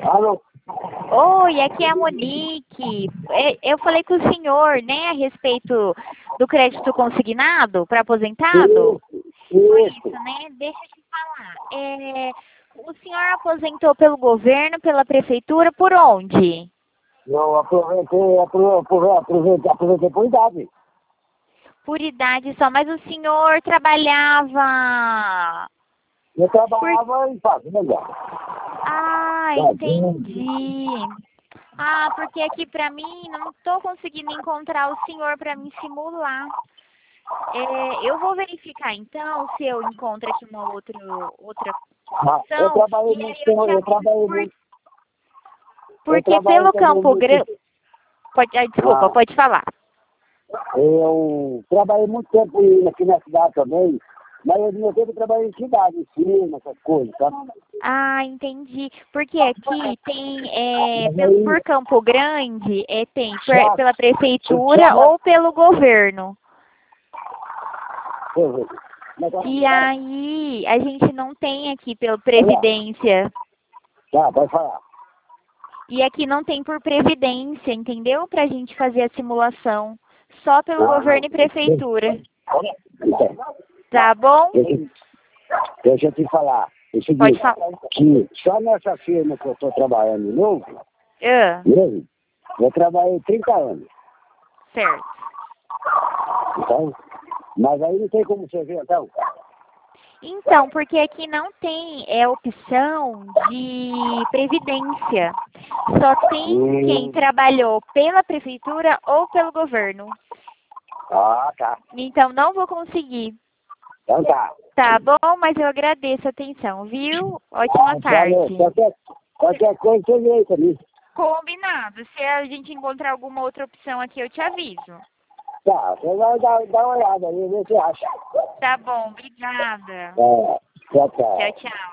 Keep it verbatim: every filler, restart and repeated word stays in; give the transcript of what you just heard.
Alô? Oi, aqui é a Monique. É, Eu falei com o senhor, né, a respeito do crédito consignado para aposentado. Foi Isso, isso, né? Deixa eu te falar. É, o senhor aposentou pelo governo, pela prefeitura, por onde? eu aproveitei, apro- apro- aproveitei, aproveitei por idade. Por idade só, mas o senhor trabalhava. Eu Por... trabalhava em fazenda. Ah, Fazenda. entendi. Ah, porque aqui pra mim não estou conseguindo encontrar o senhor para me simular. É, eu vou verificar então se eu encontro aqui uma outra, outra Ah, eu opção trabalhei e muito aí eu tempo, te eu aviso. trabalhei Por... muito, eu Porque trabalhei pelo também Campo muito, Grande. Pode... ai, desculpa, ah, pode falar. eu trabalhei muito tempo aqui na cidade também, mas no meu tempo eu trabalhei em cidade, em cima, essas coisas, tá? Ah, entendi. Porque aqui tem, é, Mas pe- aí, por Campo Grande, é, tem per- só, pela só prefeitura na, ou pelo governo. mas, E aí, a gente não tem aqui pela olha, Previdência. tá, pode falar. E aqui não tem por Previdência, entendeu? Pra gente fazer a simulação. Só pelo Ah, governo e prefeitura. então, Tá bom? deixa, deixa eu te falar. É o Pode seguinte, falar. que só nessa firma que eu estou trabalhando de novo, Ah, mesmo, eu trabalhei trinta anos. certo. Então, mas aí não tem como você ver, então. Então, porque aqui não tem é, opção de previdência. Só tem quem Hum, trabalhou pela prefeitura ou pelo governo. ah, tá. Então, não vou conseguir. Então tá. Tá bom, mas eu agradeço a atenção, viu? Ótima Ah, falou. tarde. Qualquer, qualquer coisa você vê aí também. Combinado. Se a gente encontrar alguma outra opção aqui, eu te aviso. Tá, você vai dar, dar uma olhada aí, ver o que você acha. Tá bom, obrigada. É, tchau, tchau. Tchau, tchau.